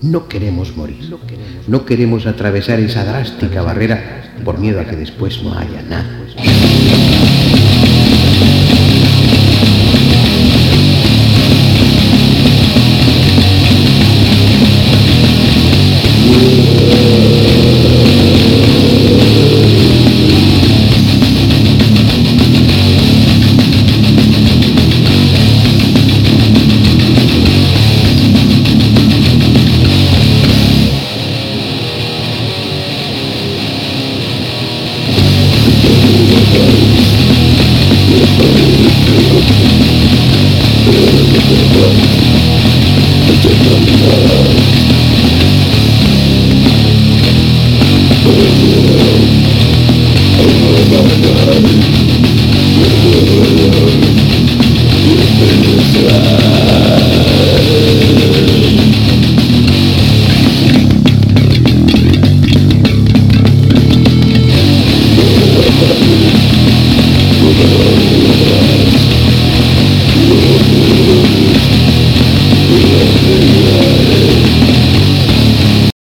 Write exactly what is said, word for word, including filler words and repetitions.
No queremos morir. No queremos atravesar esa drástica barrera por miedo a que después no haya nada. We'll be right back.